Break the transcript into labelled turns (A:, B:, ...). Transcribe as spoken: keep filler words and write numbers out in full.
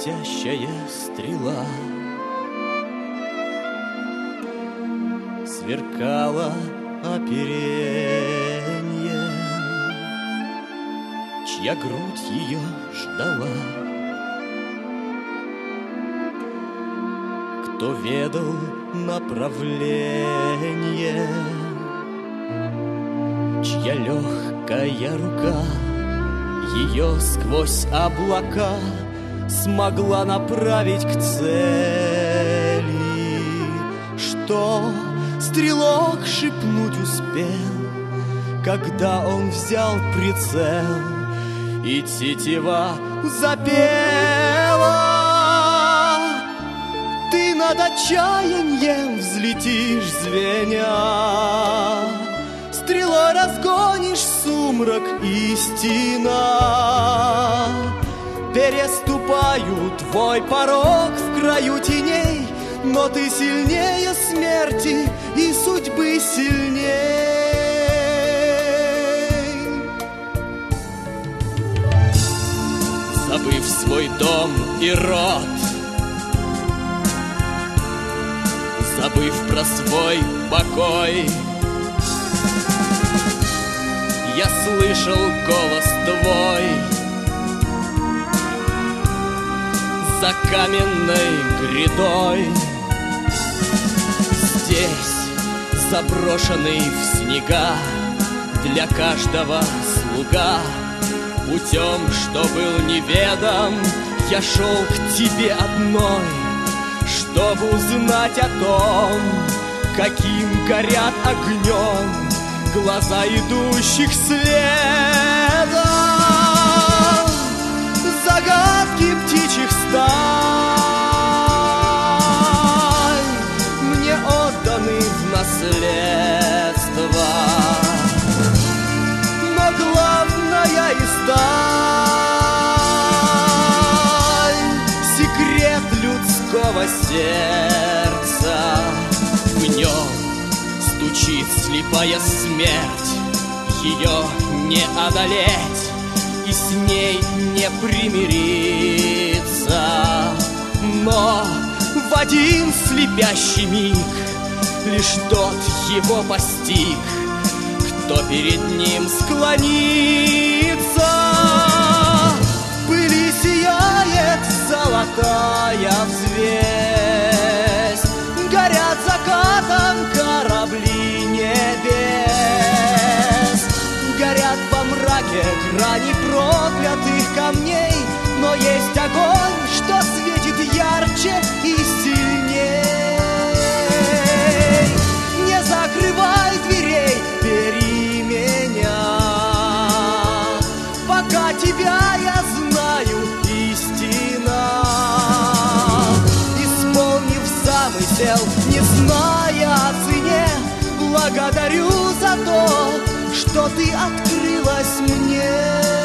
A: летящая стрела сверкала оперенье, чья грудь ее ждала. Кто ведал направление, чья легкая рука ее сквозь облака смогла направить к цели, что стрелок шепнуть успел, когда он взял прицел, и тетива запела. Ты над отчаянием взлетишь, звеня, стрелой разгонишь сумрак истина. Переступаю твой порог в краю теней, но ты сильнее смерти и судьбы сильней. Забыв свой дом и род, забыв про свой покой, я слышал голос твой за каменной грядой. Здесь, заброшенный в снега, для каждого слуга, путем, что был неведом, я шел к тебе одной, чтобы узнать о том, каким горят огнем глаза идущих следом. Загадки птичьих стай мне отданы в наследство, но главная из тайн — секрет людского сердца. В нем стучит слепая смерть, ее не одолеть и с ней не примириться. Но в один слепящий миг лишь тот его постиг, кто перед ним склонится. Пыли сияет золотая взвесь, горят закатом корабли небес, горят во мраке грани проклятых камней, но есть огонь, что светит ярче и сильней. Не закрывай дверей, бери меня, пока тебя я знаю, истина. Исполнив замысел, не зная о цене, благодарю за то, что ты открылась мне.